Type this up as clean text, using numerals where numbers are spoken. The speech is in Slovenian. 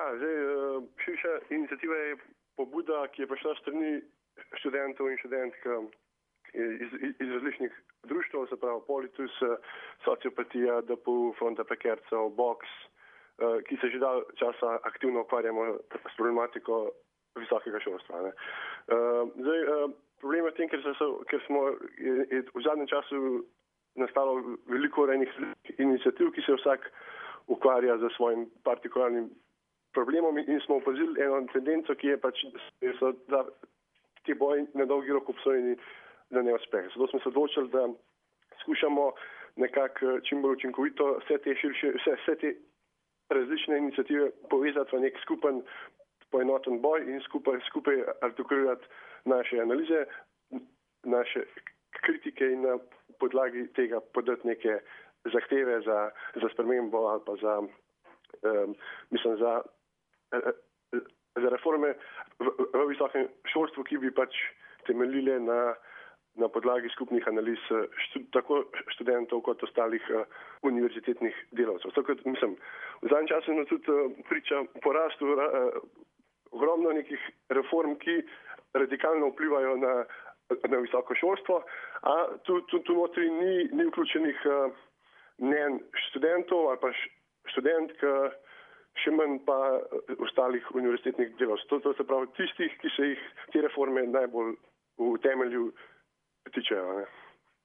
širša iniciativa je pobuda, ki je prišla strani študentov in študentk iz različnih društv, se pravi Politus, Sociopatija, DPU, Fronta prekercev, Box, ki se že dalj časa aktivno ukvarjamo s problematiko visokega šolstva. Problem je v tem, ker je v zadnjem času nastalo veliko enih iniciativ, ki se vsak ukvarja z svojim partikularnim problemom in smo opazili eno tendenco, ki je so ti boji na dolgi rok obsojeni na neuspeh. Zato smo se odločili, da skušamo nekako čim bolj učinkovito vse te različne iniciative povezati v nek skupen poenoten boj in skupaj artikulirati naše analize, naše kritike in na podlagi tega podati neke zahteve za spremembo ali pa za reforme v visokem šolstvu, ki bi temeljile na podlagi skupnih analiz tako študentov kot ostalih univerzitetnih delavcev. V zadnjem času nas tudi priča porastu ogromno nekih reform, ki radikalno vplivajo na visoko šolstvo, a tu notri ni vključenih mnenj študentov ali pa študentk, še manj pa ostalih univerzitetnih delavcev. To se pravi tistih, ki se jih te reforme najbolj v temelju tičejo.